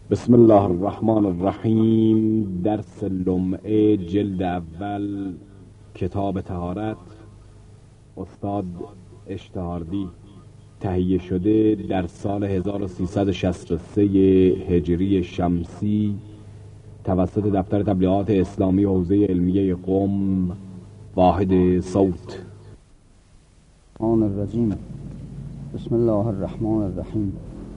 بسم الله الرحمن الرحیم. درس لمعه جلد اول، کتاب طهارت، استاد اشتهاردی. تهیه شده در سال 1363 هجری شمسی توسط دفتر تبلیغات اسلامی حوزه علمیه قم، واحد صوت. الرجیم. بسم الله الرحمن الرحیم.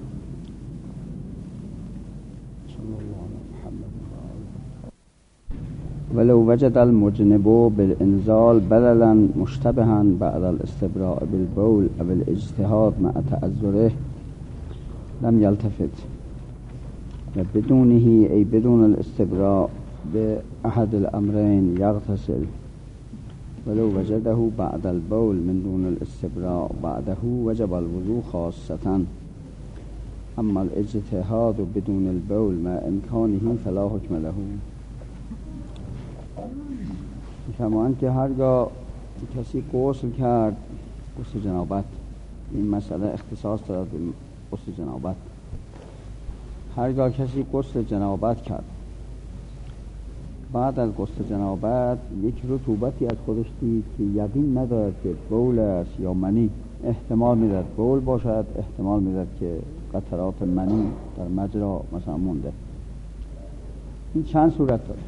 ولو وجد المجنب بالانزال بللا مشتبها بعد الاستبراء بالبول او الاجتهاد مع تعذره لم يلتفت و بدونه ای بدون الاستبراء بأحد الامرين يغتسل ولو وجده بعد البول من دون الاستبراء بعده وجب الوضوء خاصة. اما الاجتهاد بدون البول مع امکانه فلا حکم له. می‌فرمایند که هرگاه کسی غسل کرد، غسل جنابت، این مسئله اختصاص دارد به غسل جنابت، هرگاه کسی غسل جنابت کرد، بعد از غسل جنابت یک رطوبتی از خودش دید که یقین ندارد که بول است یا منی، احتمال میداد بول باشد، احتمال میداد که قطرات منی در مجرا مثلا مونده. این چند صورت داره.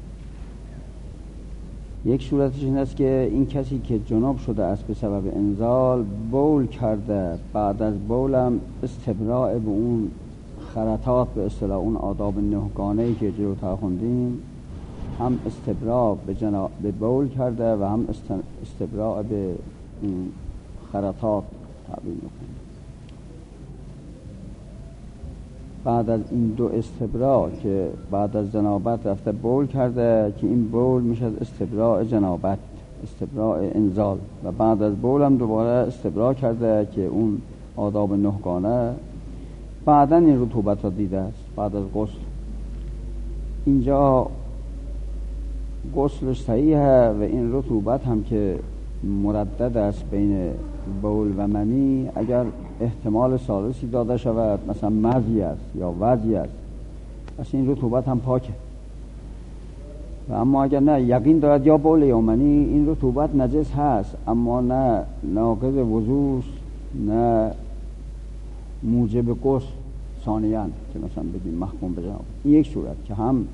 یک صورتش این است که این کسی که جناب شده است به سبب انزال، بول کرده، بعد از بولم استبراء به اون خرطات، به اصطلاح اون آداب نهگانه‌ای که جلوتر خوندیم، هم استبراء به بول کرده و هم استبراء به خرطات تعبیر میکنه. بعد از این دو استبراء که بعد از جنابت رفته بول کرده که این بول میشه استبراء جنابت، استبراء انزال، و بعد از بول هم دوباره استبراء کرده که اون آداب نهگانه، بعدا این رطوبت را دیده است بعد از غسل. اینجا غسلش صحیحه و این رطوبت هم که مردد است بین بول و منی، اگر احتمال ثالثی داده شود، مثلا مزی است یا وضعی است، پس این رطوبت هم پاکه. و اما اگر نه یقین دارد یا بول یا منی، این رطوبت نجس هست اما نه ناقض وضو، نه موجب غسل ثانیاً که مثلا بگیم محکوم به جنابت. این یک صورت که هم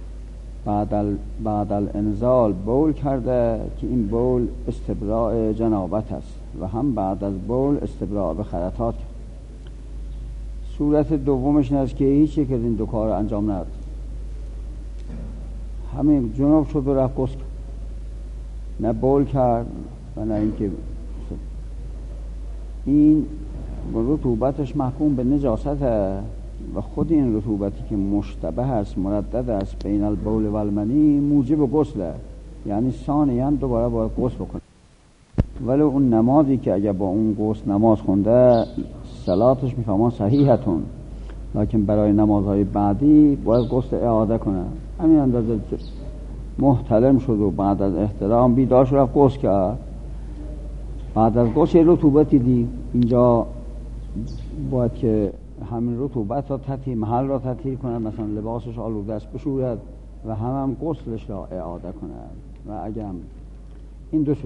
بعد الانزال بول کرده که این بول استبراء جنابت است و هم بعد از بول استبراء به خرطات. صورت دومش این است که هیچ یک از این دو کار انجام نداد، همین جناب شد و رفت غسل، نه بول کرد و نه اینکه این رطوبتش محکوم به نجاسته و خود این رطوبتی که مشتبه است، مردد است بین البول و المنی، موجب غسل، یعنی ثانیاً دوباره باید غسل بکنه. ولی اون نمازی که اگر با اون غسل نماز خونده، صلاتش میفهمان صحیحتون، لکن برای نمازهای بعدی باید غسل اعاده کنه. همین اندازه محتلم شد و بعد از احترام بیدار شد رفت غسل کرد، بعد از غسل رطوبتی دید، اینجا باید که همین رطوبت را محل را تطهیر کند، مثلا لباسش آلوده است بشورد و هم غسلش را اعاده کند. و اگر این دو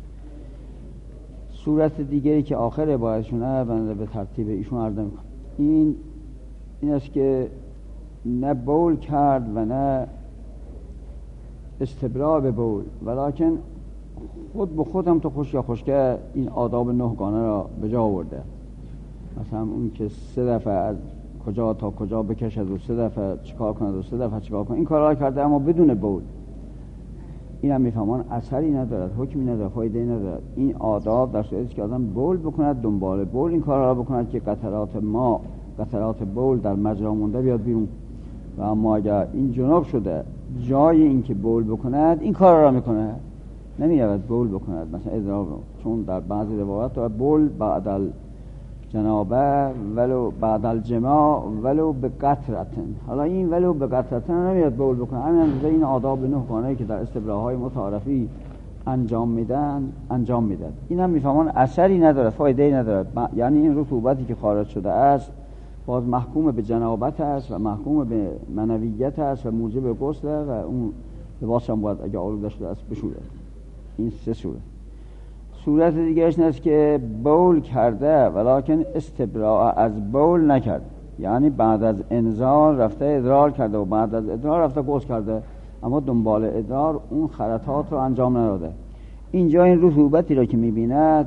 صورت دیگری که آخر عبارتشونه بنده به ترتیب ایشون عرض میکنم، این است که نه بول کرد و نه استبراء به بول، ولیکن خود به خودم تو خوش یا خوشکه این آداب نهگانه را به جا آورده. مثلا اون که 3 دفعه از کجا تا کجا بکشد و 3 دفعه چیکار کند و 3 دفعه چیکار کند، این کارا کرده اما بدون بول. این هم میفهمان اثری ندارد، حکمی ندارد، فایده ندارد. این آداب در صورتی که آدم بول بکند، دنبال بول این کارا را بکند که قطرات بول در مجرا مونده بیاد بیرون. و اما اگر این جناب شده جای این که بول بکند این کارا را میکنه، نمیاد بول بکند، مثلا ادراک، چون در بعضی روایات داره بول بعد جنابه ولو بعد الجماع ولو به قطرتن. حالا این ولو به قطرتن نمیاد بول بکنه، همین اندازه این آداب نهگانه‌ای که در استبراء‌های متعارفی انجام میدن. این هم میفهمان اثری نداره، فایده‌ای نداره. یعنی این رطوبتی که خارج شده است باز محکوم به جنابت است و محکوم به منویت است و موجب غسل و اون لباس هم باید اگه آلوده شده است بشوره. این سه صورت دیگرش این است که بول کرده ولکن استبراء از بول نکرد، یعنی بعد از انزال رفته ادرار کرده و بعد از ادرار رفته غسل کرده، اما دنبال ادرار اون خرطات رو انجام نداده. اینجا این رطوبتی را که می‌بیند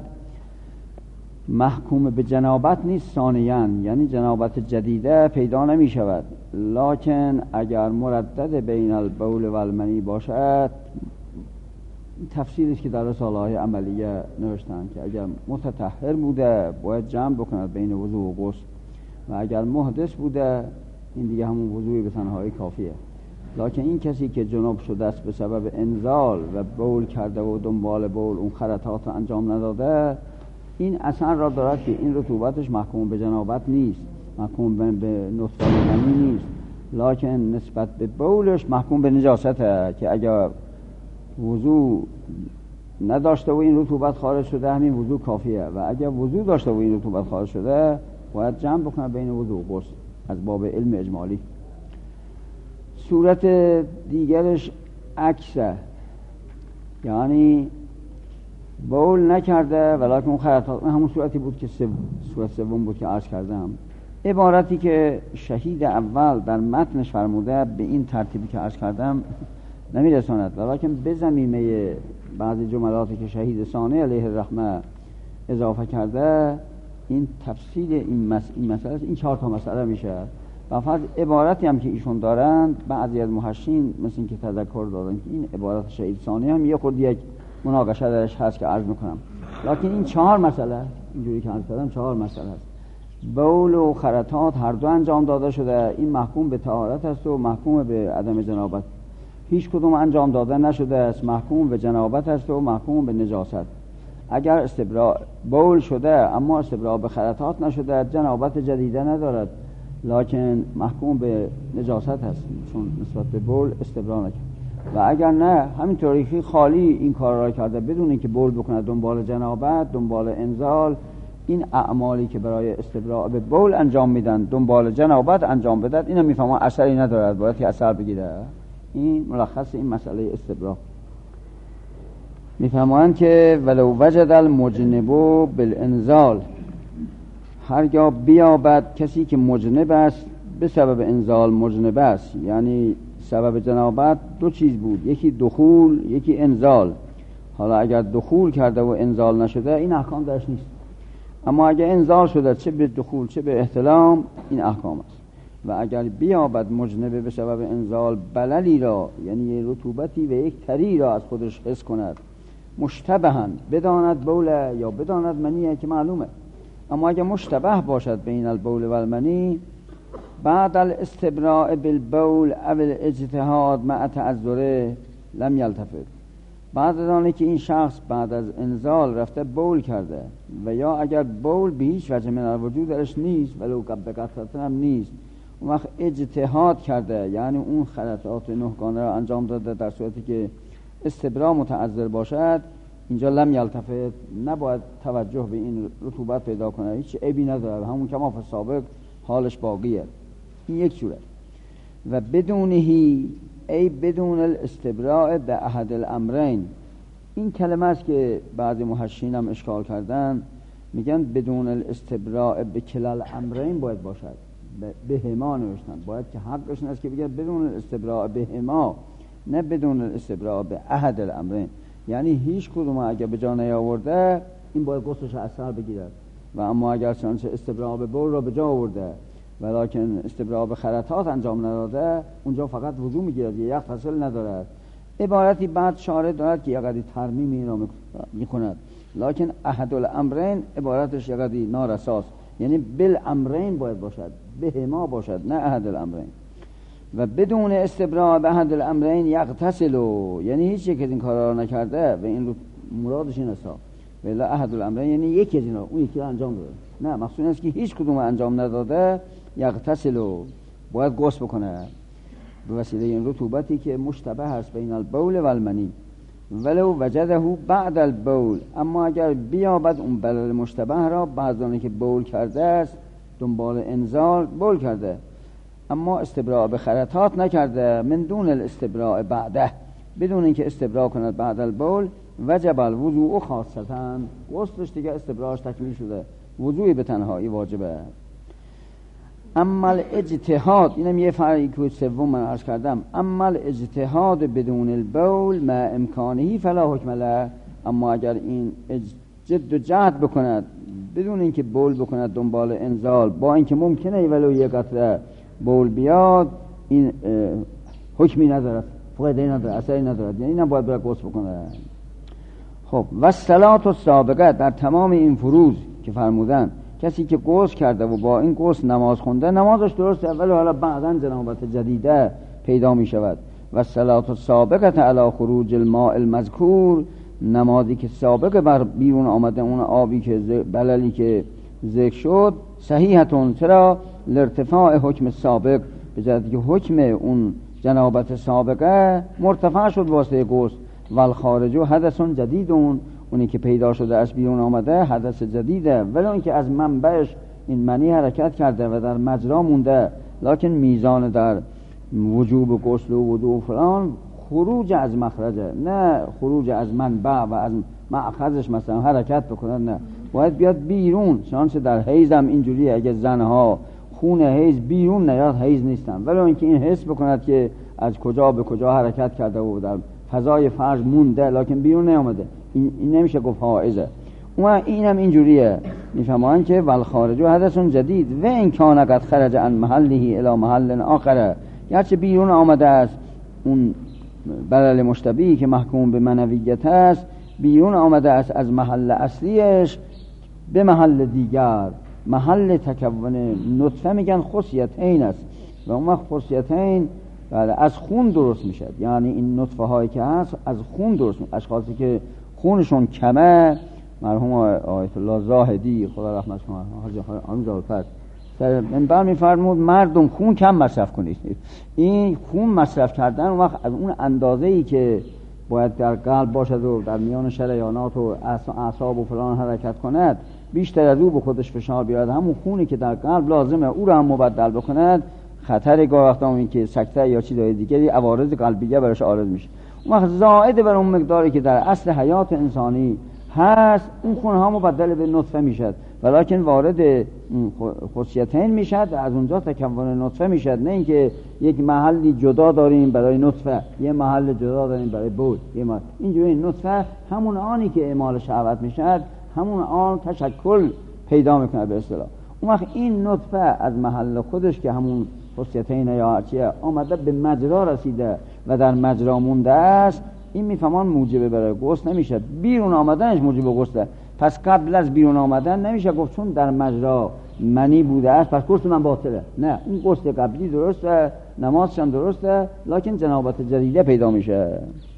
محکوم به جنابت نیست ثانیاً، یعنی جنابت جدیده پیدا نمی شود، لکن اگر مردد بین البول و المنی باشد، تفسیری است که در رساله‌های عملیه نوشتن که اگر متطهر بوده باید جمع بکند بین وضو و غسل، و اگر محدث بوده این دیگه همون وضوعی به تنهایی کافیه. لکن این کسی که جناب شده است به سبب انزال و بول کرده و دنبال بول اون خرطات رو انجام نداده، این اثر را دارد که این رطوبتش محکوم به جنابت نیست، محکوم به نطفه منی نیست، لکن نسبت به بولش محکوم به نجاسته که اگر وضو نداشته و این رطوبت خارج شده همین وضو کافیه، و اگر وضو داشته و این رطوبت خارج شده باید جمع بکنه بین وضو و غسل از باب علم اجمالی. صورت دیگرش عکسه، یعنی بول نکرده ولکن اون خرطات، همون صورتی بود که صورت سوم بود که عرض کردم. عبارتی که شهید اول در متنش فرموده به این ترتیبی که عرض کردم نمیرساند، ولکن به ضمیمه بعضی جملاتی که شهید ثانی علیه الرحمه اضافه کرده این تفصیل این مسئله این 4 تا مسئله میشه. و فقط عبارتی هم که ایشون دارند بعضی از محشین مثل این که تذکر دادن که این عبارت شهید ثانی هم یه خود یک مناقشه درش هست که عرض میکنم، لکن این 4 مسئله اینجوری که عرض کردم 4 مسئله است. بول و خرطات هر دو انجام داده شده، این محکوم به طهارت است و محکوم به عدم جنابت. هیچ کدوم انجام داده نشده است، محکوم به جنابت است و محکوم به نجاست. اگر استبراء بول شده اما استبراء به خرطات نشده، جنابت جدیده ندارد، لکن محکوم به نجاست است چون نسبت به بول استبراء نکرد. و اگر نه همینطوری که خالی این کار را کرده بدون اینکه بول بکنه دنبال جنابت دنبال انزال، این اعمالی که برای استبراء به بول انجام میدن دنبال جنابت انجام بدن، اینا میفهمن اثری ندارد، باید که اثر بگیره. این ملخص این مسئله استبراء. میفهمن که ولو وجد المجنب بالانزال، هرگاه بیابد کسی که مجنب است به سبب انزال مجنب است، یعنی سبب جنابت 2 چیز بود، یکی دخول یکی انزال. حالا اگر دخول کرده و انزال نشده این احکام درش نیست، اما اگر انزال شده چه به دخول چه به احتلام این احکام است. و اگر بیابد مجنب به سبب انزال بللی را، یعنی رطوبتی و یک تری را از خودش حس کند، مشتبهن بداند بوله یا بداند منیه که معلومه، اما اگر مشتبه باشد بین البول و المنی بعد الاستبراء بالبول او الاجتهاد مع تعذره لم یلتفت، بعد از آنه که این شخص بعد از انزال رفته بول کرده و یا اگر بول به هیچ وجه من الوجود درش نیست ولو به قطعه هم نیست، اون وقت اجتهاد کرده یعنی اون خلطات 9 گانه را انجام داده در صورتی که استبراء متعذر باشد، اینجا لم یلتفت، نباید توجه به این رطوبت پیدا کنه، هیچ عیبی نداره، همون که ما في سابق حالش باقیه. این یک صورت. و بدونهی ای بدون الاستبراء به احد الامرین، این کلمه است که بعضی محشین هم اشکال کردن، میگن بدون الاستبراء به کلال امرین باید باشد، به هما نوشتن، باید که حقش این است که بگه بدون الاستبراء به هما، نه بدون الاستبراء به احد الامرین، یعنی هیچ کدوم اگر به جا نیاورده این باید غسلش اثر بگیرد، و اما اگر چنانچه استبراء به بول را به جا آورده ولکن استبراء به خرطات انجام نداده اونجا فقط وضو میگیرد، یک فصل ندارد. عبارتی بعد شارع دارد که یقدی ترمیم این را میکند، لکن احد الامرین عبارتش یقدی نارساست، یعنی بالامرین باید باشد، به ما باشد، نه احد الامرین. و بدون استبراء به احد الامرین یغتسل، یعنی هیچ یک از این کارا را نکرده و این مرادش این است، ولی احد الامرین یعنی یکی از اینا، اون یکی را انجام داده، نه مقصود است که هیچ کدوم انجام نداده، یغتسل باید غسل بکنه به وسیله این رطوبتی که مشتبه است بین البول و المنی. ولو وجده بعد البول، اما اگر بیابد اون بلل مشتبه را بعد از آنکه بول کرده است دنبال انزال بول کرده، اما استبراء به خرطات نکرده. من دون الاستبراء بعده، بدون اینکه استبراء کند بعد البول، وجب الوضوء خاصتا، غسلش دیگه استبراءش تکمیل شده، وضوعی به تنهایی واجبه. اما الاجتهاد، اینم یه فرقی که سوم من عرض کردم، اما الاجتهاد بدون البول ما امکانهی فلا حکم له، اما اگر این جد و جهد بکند بدون اینکه بول بکند دنبال انزال، با اینکه ممکنه ولو یک قطره بول بیاد، این حکمی ندارد، فایده ندارد، اثری ندارد، یعنی اینم باید غسل بکنه. خب و الصلاة السابقه، در تمام این فروض که فرمودن کسی که غسل کرده و با این غسل نماز خونده، نمازش درسته، ولی حالا بعداً جنابت جدیده پیدا می شود. و الصلاة السابقه علی خروج الماء المذکور، نمازی که سابقه بر بیرون آمده اون آبی که بللی که ذکر شد، صحیحتون، چرا؟ لارتفاع حکم سابق، به جهتی که حکم اون جنابت سابقه مرتفع شد واسه غسل. والخارج حدث جدید، اونی که پیدا شده از بیرون آمده حدث جدیده، ولی اون که از منبعش این منی حرکت کرده و در مجرا مونده، لکن میزان در وجوب غسل و وضوء فلان خروج از مخرجه، نه خروج از منبع و از مأخذش مثلا حرکت بکنه، نه، باید بیاد بیرون. چنانچه در حیض هم اینجوریه، اگه زنها خون حیض بیرون نیاد حیض نیستن، ولی اینکه این حس بکند که از کجا به کجا حرکت کرده و در فضای فرج مونده لکن بیرون نیامده، این نمیشه گفت حائضه. و این هم اینجوریه، میفهمن که والخارج حدث جدید و ان کان قد خرج عن محله الی محل آخر، گرچه بیرون آمده است اون بلل مشتبهی که محکوم به منویت است، بیرون آمده است از محل اصلیش به محل دیگر، محل تکون نطفه میگن خصیتین است، و اون وقت خصیتین از خون درست میشه، یعنی این نطفه هایی که هست از خون درست میشه. اشخاصی که خونشون کمه، مرحوم آیت الله زاهدی خدا رحمتش کنه، حاجی آمین زالفت منبر میفرمود مردم خون کم مصرف کنید. این خون مصرف کردن اون وقت از اون اندازه‌ای که باید در قلب باشد و در میان شریانات و اعصاب و فلان حرکت کند، بیشتر از او به خودش فشار بیارد، همون خونی که در قلب لازمه او را هم مبدل بکند، خطر گاه وقتا این که سکته یا چیزای دیگری عوارض قلبیه براش عارض میشه. اون وقت زائد بر اون مقداری که در اصل حیات انسانی هست، اون خون ها مبدل به نطفه میشد، ولیکن وارد خصیتین میشد، از اونجا تکون نطفه میشد، نه اینکه یک محلی جدا داریم برای نطفه، یه محل جدا داریم برای بول، اینجوری نطفه همون آنی که اعمال شهوت میشد، همون آن تشکل پیدا میکنه به اصطلاح. اون وقت این نطفه از محل خودش که همون خصیتین یا چیه آمده به مجرا رسیده و در مجرا مونده است، این میفهمان موجب برای غسل نمیشه، بیرون آمدنش موجب غسله. پس قبل از بیرون آمدن نمیشه گفت چون در مجرا منی بوده است پس غسل من باطله، نه، اون غسل قبلی درسته، نمازش هم درسته، لکن جنابت جدیده پیدا میشه.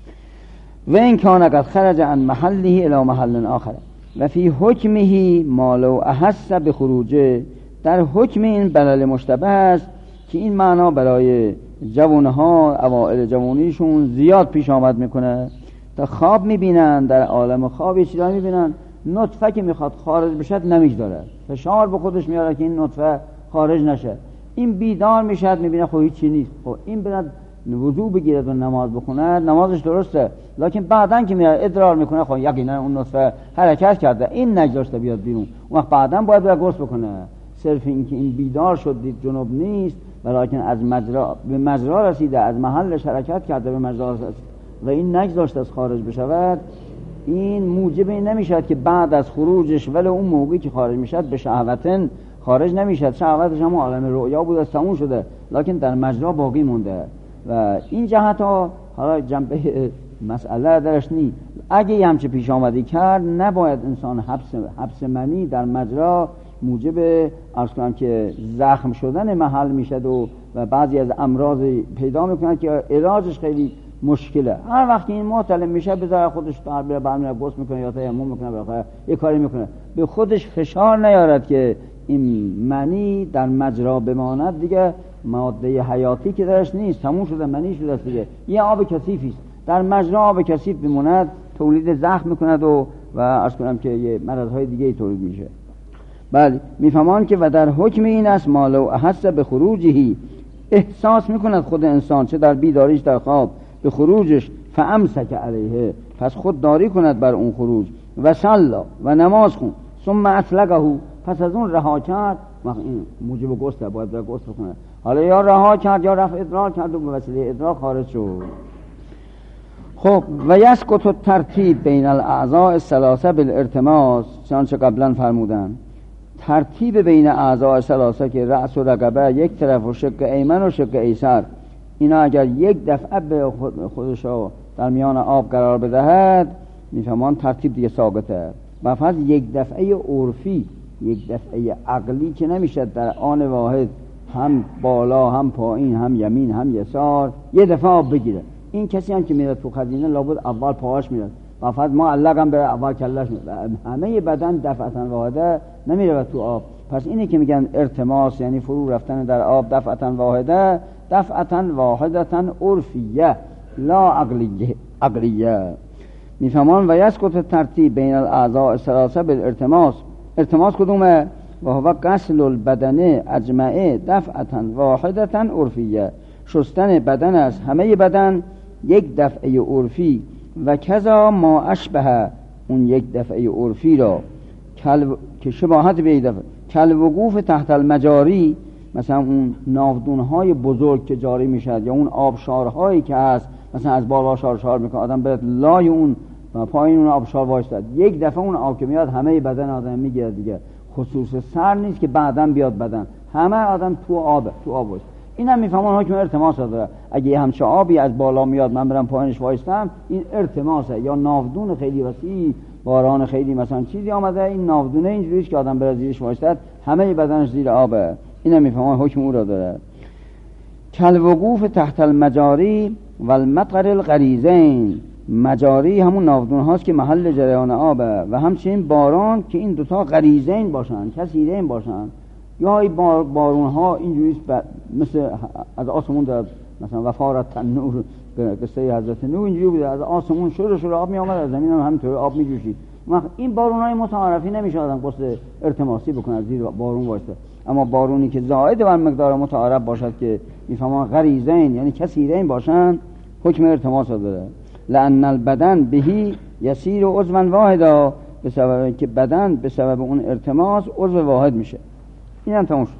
و این کان قد خرج عن محله الی محل آخر و فی حکمه ما لو احس بخروجه، در حکم این بلل مشتبه است که این معنا برای جوانها اوائل جوانیشون زیاد پیش آمد میکنه. تا خواب میبینن، در عالم خواب یه چیزایی میبینن، نطفه که میخواد خارج بشد نمیگذاره، فشار به خودش میاره که این نطفه خارج نشه، این بیدار میشد میبینه خب هیچی نیست، خب این برد وضو بگیرد و نماز بخوند، نمازش درسته، لکن بعداً که میاد ادرار میکنه خب یقینا اون نطفه حرکت کرده، این نگذاشته بیاد بیرون، اون وقت بعداً باید غسل بکنه. صرف این که این بیدار شد دید جنوب نیست، ولیکن از مجرا به مجرا رسیده، از محلش حرکت کرده به مجرا رسید و این نگذاشته از خارج بشود، این موجب این نمیشد که بعد از خروجش ولی اون موقعی که خارج میشد به شهوتن خارج نمیشد، شهوتش هم عالم رؤیا بود از تموم شده، لکن در مجرا باقی مونده. و این جهت ها حالا جنبه مسئله درش نی، اگه یه همچه پیش آمدی کرد نباید انسان حبس منی در مجرا موجب عرض کنم که زخم شدن محل میشد و بعضی از امراض پیدا میکنند که علاجش خیلی مشکله. هر وقت این معتلم میشه بذاره خودش برمیره غسل میکنه یا تیمم میکنه، بالاخره یه کاری میکنه، به خودش فشار نیارد که این منی در مجرا بماند، دیگه ماده حیاتی که درش نیست، تموم شده، منی شده است دیگه، یه آب کثیفی است، در مجرا آب کثیف بماند تولید زخم میکند و عرض کنم که یه مرضهای دیگه تولید میشه. بله میفهمان که و در حکم این است ما لو احس به خروجهی، احساس میکند خود انسان چه در بیداریش در خواب به خروجش، فامسک علیه، پس خود داری کند بر اون خروج، و صلا و نماز خون، ثم اطلقه، پس از اون رها کرد، این موجب غسل باید در غسل کنه، حالا یا رها کرد یا رفع ادراک کرد و به وسیله ادراک خارج شد. خب و یسقط الترتیب بین الاعضاء الثلاثه بالارتماس، چنانچه قبلا فرمودن ترتیب بین اعضاء الثلاثه که رأس و رقبه یک طرف و شق ایمن و شق ایسر، اینا اگر یک دفعه به خودش در میان آب قرار بدهد میفهمان ترتیب دیگه ثابته. و فقط یک دفعه عرفی، یک دفعه عقلی که نمیشه در آن واحد هم بالا هم پایین هم یمین هم یسار یه دفعه آب بگیره. این کسی هم که میره تو خزینه لابد اول پاهاش میره و فقط معلق هم به اول کلش میره، همه بدن دفعتا واحده نمیره تو آب. پس اینه که میگن ارتماس یعنی فرو رفتن در آب دفعتا واحده، دفعتا واحدتا عرفیه لا عقلیه. میفهمان و یسقط ترتیب بین الاعضاء الثلاثه بالارتماس. ارتماس کدومه؟ و هو غسل البدن اجمعه دفعتا واحدتا عرفیه، شستن بدن است همه بدن یک دفعه عرفی. و کذا ما اشبه، اون یک دفعه عرفی را که شباهت به دفعه کل وقوف تحت المجاری، مثلا اون ناودونهای بزرگ که جاری میشد یا اون آبشارهایی که هست، مثلا از بالا شار میکنه آدم برد لای اون و پایین اون آبشار وایستاد، یک دفعه اون آب که میاد همه بدن آدم میگیره دیگه، خصوص سر نیست که بعداً بیاد بدن، همه آدم تو آب وایست. اینم میفهمون حکم ارتماس داره. اگه یه همچه آبی از بالا میاد من برم پایینش وایستم، این ارتماسه. یا ناودون خیلی وسیع، باران خیلی مثلا چیزی آمده، این ناودونه اینجوریه که آدم بره زیرش وایستاد همه بدنش زیر آبه، اینم میفهمون حکم او را داره. کل وقوف تحت المجاری و المطر الغریزین، مجاری همون ناودون هاست که محل جریان آبه، و همچنین باران که این دوتا غریزین باشن، کثیرین باشن. یا این بارون ها اینجوریست مثل از آسمون داد، مثلا وفارت تنور قصه حضرت نوح اینجوری بوده، از آسمون شور آب می آمد، از زمین هم همینطور آب می جوشید. این بارون های متعارفی نمیشه آدم قصد ارتماسی بکنه زیر بارون واسطه، اما بارونی که زائد بر مقدار متعارف باشد که میفهمان غریزین یعنی کثیرین باشن، حکم ارتماس داره. لأن البدن بهی یسیر عضوا واحدا، به سبب که بدن به سبب اون ارتماس عضو واحد میشه. این هم تموم شد.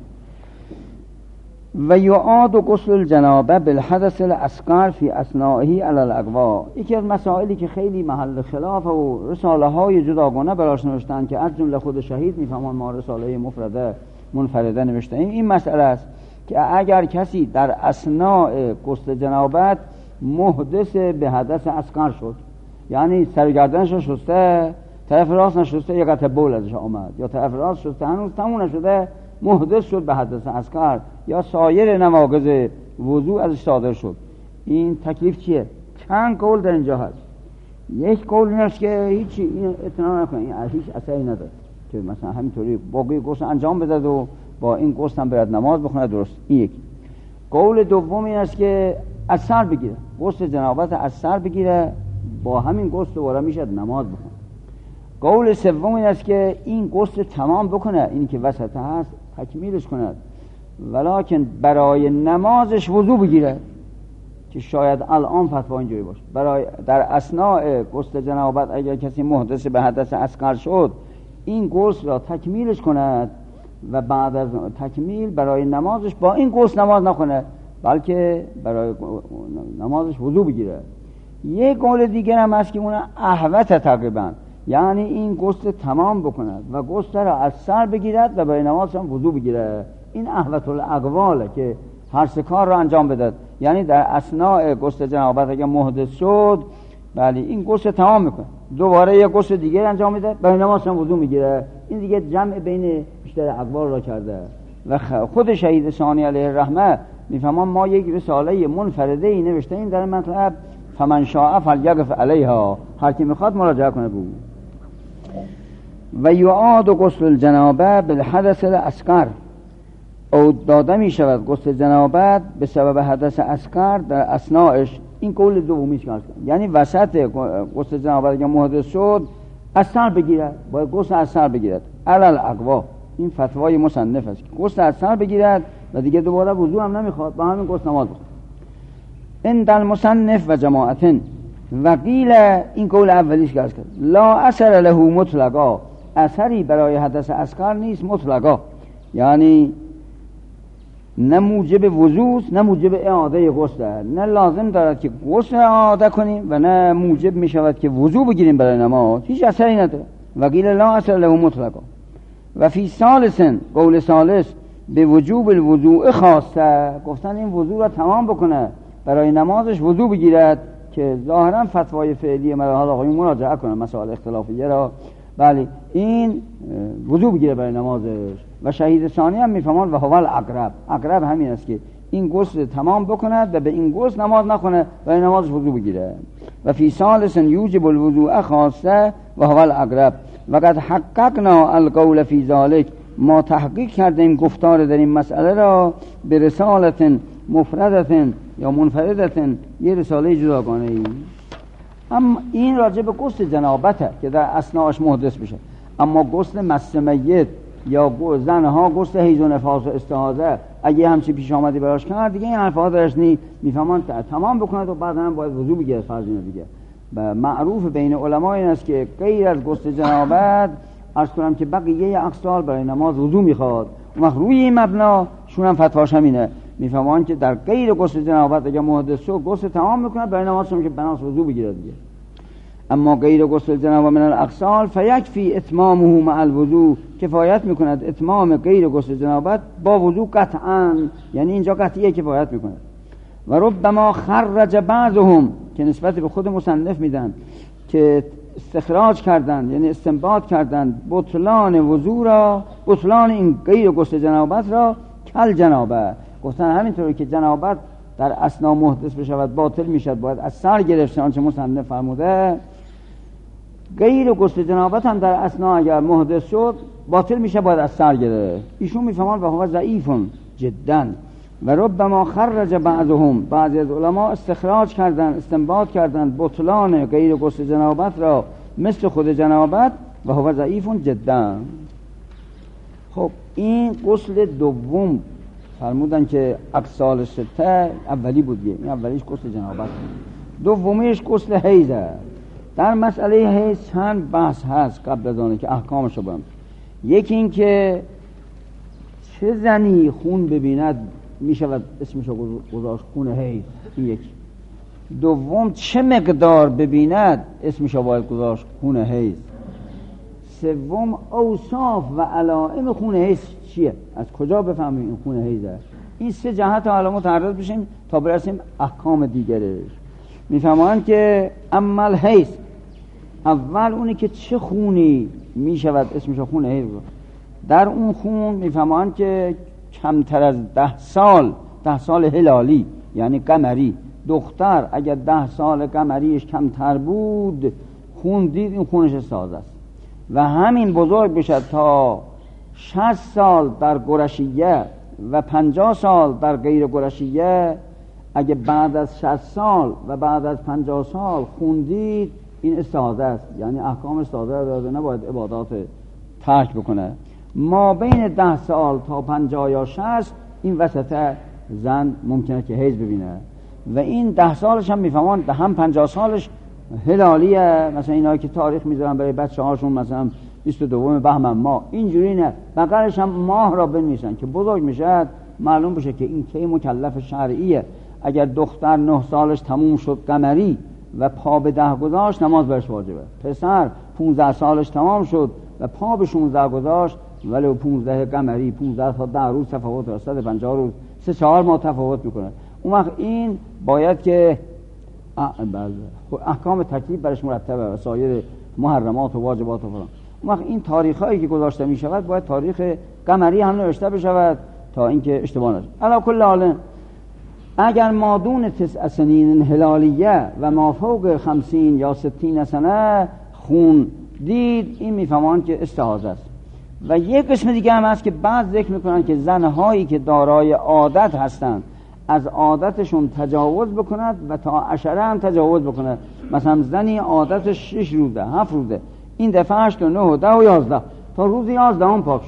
و یعاد غسل الجنابه بالحدث الاصغر فی اثنائه علی الاقوا. یکی از مسائلی که خیلی محل خلاف و رساله های جداگانه براش نوشتن که از جمله خود شهید میفهمان ما رساله منفرده نوشته این مسئله است که اگر کسی در اثناء غسل جنابت محدث به حدث اصغر شد، یعنی سرگردنش رو شسته، طرف راست نشسته یک قطره بول ازش آمد، یا طرف راست شسته هنوز تموم نشده محدث شد به حدث اصغر، یا سایر نواقض وضوء ازش صادر شد، این تکلیف چیه؟ چند قول در اینجا هست. یک قول این است که هیچی این اطلاع نکنه، این هیچ اثری نداره که مثلا همینطوری باقی غسل انجام بده و با این غسل هم برد نماز بخونه، درست. این یک قول. دوم این است که از سر بگیره، غسل جنابت از سر بگیره، با همین غسل دوباره میشه نماز بخونه. قول سوم این است که این غسل تمام بکنه، اینی که وسط هست تکمیلش کند، ولکن برای نمازش وضو بگیره، که شاید الان فتوا اینجوری باشه. برای در اثناء غسل جنابت اگر کسی محدث به حدث اصغر شد، این غسل را تکمیلش کند و بعد از تکمیل برای نمازش با این غسل نماز نکنه، بلکه برای نمازش وضو بگیره. یک قول دیگر هم هست که اون احوط تقریبا، یعنی این غسل تمام بکند و غسل را از سر بگیرد و برای نماز هم وضو بگیره. این احوط الاقواله که هر سه کار را انجام بدهد. یعنی در اثناء غسل جنابت اگر محدث شد، بله این غسل تمام میکنه، دوباره یک غسل دیگر انجام میده، برای نماز هم وضو میگیره. این دیگه جمع بین بیشتر اقوال را کرده. و خود شهید ثانی علیه الرحمه میفهمان ما یک رساله منفرده ای نوشته این در مطلب فمن شاء فلیقف علیها، هر کی میخواد مراجعه کنه بود. و یعاد غسل الجنابه بالحدث الاصغر، او داده می شود غسل جنابت به سبب حدث اصغر در اثناءش. این قول دومی است، یعنی وسط غسل جنابت اگر محدث شد از سر بگیرد، باید غسل از سر بگیرد. علل اقوا، این فتوای مصنف است که غسل از سر بگیرد و دیگه دوباره وضو هم نمیخواد، با همین غسل نماز بخواد. عند المصنف و جماعتن و قیل، این قول اولیش که کرد، لا اثر له مطلقا، اثری برای حدث اصغر نیست مطلقا، یعنی نه موجب وضو نه موجب اعاده غسل، نه لازم دارد که غسل اعاده کنیم و نه موجب می شود که وضو بگیریم برای نماز، هیچ اثری نداره. و قیل لا اثر له مطلقا. و فی ثالثن، قول ثالث، به وجوب الوضوء خاصه، گفتن این وضو را تمام بکنه برای نمازش وضو بگیرد، که ظاهرا فتوای فعلی حالا آقایون مراجعه کنن مسائل اختلافیه را، بله این وضو بگیره برای نمازش. و شهید ثانی هم میفهمان و هو الاقرب، اقرب همین است که این غسل تمام بکند و به این غسل نماز نخونه، برای نمازش وضو بگیره. و فی ثالث یوجب الوضوء خاصه و هو الاقرب. و قد حققنا القول فی ذلک، ما تحقیق کردیم گفتار در این مسئله را به رسالت مفردت یا منفردت، یه رساله جداگانه ای. اما این راجع به غسل جنابته که در اثناش محدث بشه. اما غسل مس میت یا زنها غسل حیض و نفاس و استحاضه اگه همچی پیش آمدی براش کرد، دیگه این حرفا درش نی، میفهمان تمام بکنه و بعد هم باید وضو بگیره فرض اینه دیگه. و معروف بین علما این است که غیر از غسل جنابت عرض کنم که بقیه اغسال برای نماز وضو میخواد. اون وقت روی این مبنا شون هم فتواش همینه، میفهمان که در غیر غسل جنابت اگه محدث شد غسل تمام میکنه برای نماز که بناس وضو بگیره دیگه. اما غیر غسل جنابت من الاغسال فیکفی اتمامه مع الوضو، کفایت میکند اتمام غیر غسل جنابت با وضو قطعا، یعنی اینجا قطعیه کفایت میکند. و ربما خرج بعضهم، که نسبت به خود مصنف میدن که استخراج کردن یعنی استنباط کردن بطلان وضو را، بطلان این غیر غسل جنابت را کل جنابه، گفتن همینطوری که جنابت در اثنا محدث بشود باطل میشد باید از سر گرفت، آنچه مصنف فرموده غیر غسل جنابت هم در اثنا اگر محدث شد باطل میشه باید از سر گرفت. ایشون میفهمان و هو ضعیفون جدا. و ربما خرج بعضهم، بعضی از علما استخراج کردن استنباط کردن بطلان غیر غسل جنابت را مثل خود جنابت و هو ضعیفون جدا. خب این غسل دوم فرمودن که اغسال سته اولی بودیه، این اولیش غسل جنابت، دومیش غسل حیضه. در مسئله حیض چند بحث هست قبل از آنه که احکامشو برم. یکی این که چه زنی خون ببیند میشود اسمشو گذاشت خون حیض، این یکی. دوم چه مقدار ببیند اسمشو باید گذاشت خون حیض. سوم اوصاف و علائم خون حیض چیه، از کجا بفهمیم این خون حیضه. این سه جهت حالا متعرض بشیم تا برسیم احکام دیگرش. میفهمند که عمل حیض، اول اونی که چه خونی میشود اسمش خون حیض. در اون خون میفهمند که کمتر از 10 سال هلالی یعنی قمری، دختر اگر 10 سال قمریش کمتر بود خون دید این خونش استحاضه است. و همین بزرگ بشد تا 60 سال در قرشیه و 50 سال در غیر قرشیه، اگه بعد از 60 سال و بعد از 50 سال خون دید این استحاضه است، یعنی احکام استحاضه داده، نباید عبادات ترک بکنه. ما بین 10 سال تا 50 یا 60 این وسط زن ممکنه که حیض ببینه و این 10 سالش هم میفهمان هم 50 سالش هلالیه، مثلا اینا که تاریخ میذارن برای بچه هاشون مثلا 22 بهمن ماه، اینجوری نه، بقیرش هم ماه را بنویسن که بزرگ میشه معلوم بشه که این کی مکلف شرعیه. اگر دختر 9 سالش تموم شد قمری و پا به 10 گذاشت نماز برش واجبه. پسر 15 سالش تمام شد و پا به 16 گذاشت ولی 15 قمری 15 تا 10 روز تفاوت داره، 150 روز 3-4 ماه تفاوت میکنه. اون وقت این باید که احکام تکلیف برش مرتبه و سایر محرمات و واجبات و فلان. اون وقت این تاریخایی که گذاشته می شود باید تاریخ قمری هم نوشته بشود تا اینکه اشتباه نشه. علی کل حال اگر مادون 9 سنین هلالیه و ما فوق 50 یا 60 سنه خون دید این میفهمان که استحاضه است. و یک قسم دیگه هم هست که بعض ذکر میکنن که زنهایی که دارای عادت هستند از عادتشون تجاوز بکند و تا 10 هم تجاوز بکند. مثلا زنی عادتش 6 روزه 7 روزه، این دفعه 8 و 9 و 10 و 11 تا روز 11 هم پاک شد،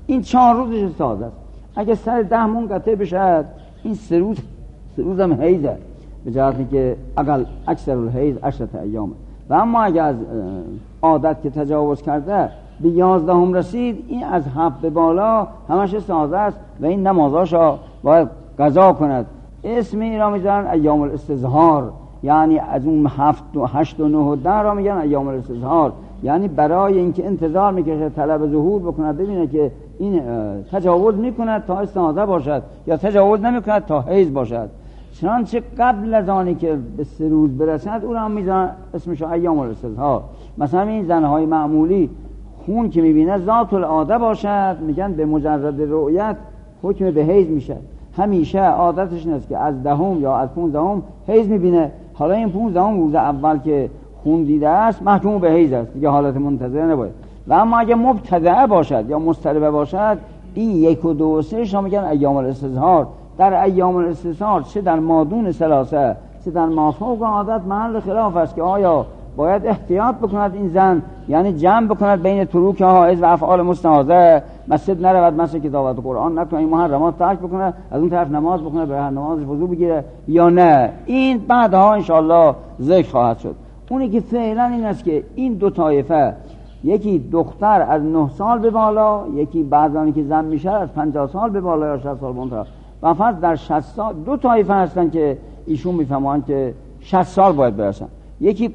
این 4 روزش سازه است. اگه سر 10 منقطع بشد این 3 روز هم حیزه، به جهتی که اکثر الحیز 10 ایامه. و اما اگه از عادت که تجاوز کرده به 11 رسید، این از 7 به بالا همش سازه است و این نمازاشا باید قضا کند. اسم این را میذارن ایام الاستظهار، یعنی از اون 7 و 8 و 9 و 10 را میگن ایام الاستظهار، یعنی برای اینکه انتظار میکشه طلب ظهور بکند، ببینه که این تجاوز میکند تا استعاذه باشد یا تجاوز نمیکند تا حیض باشد. چنانچه قبل از آنی که به 3 روز برسد او را هم میذارن اسمش ایام الاستظهار. مثلا این زنهای معمولی خون که میبینه ذات العاده باشد، میگن به مجرد رؤیت حکم به حیض میشه. همیشه عادتش نیست که از 10 یا از 15 حیض میبینه. حالا این 15 روز اول که خون دیده است محکوم به حیض است، دیگه حالت منتظره نباید. و اما اگه مبتدعه باشد یا مضطربه باشد، این 1 و 2 و 3 شما میگن ایام الاستظهار. در ایام الاستظهار چه در مادون ثلاثه چه در مافوق عادت محل خلاف است که آیا باید احتیاط بکند این زن، یعنی جمع بکند بین تروک حائض و افعال مستحاضه، مسجد نرود، مسجد که تلاوت قرآن نکنه، این محرمات ترک بکنه، از اون طرف نماز بکنه، برای نماز وضو بگیره یا نه. این بعدها انشاءالله ذکر خواهد شد. اونی که فعلا این است که این 2 طایفه، یکی دختر از 9 سال به بالا، یکی بعضانی که زن میشه از 50 سال به بالا یا 60 سال به اون طرف، و فرض در 60 سال 2 طایفه هستن که ایشون میفهمن که 60 سال باید برسن. یکی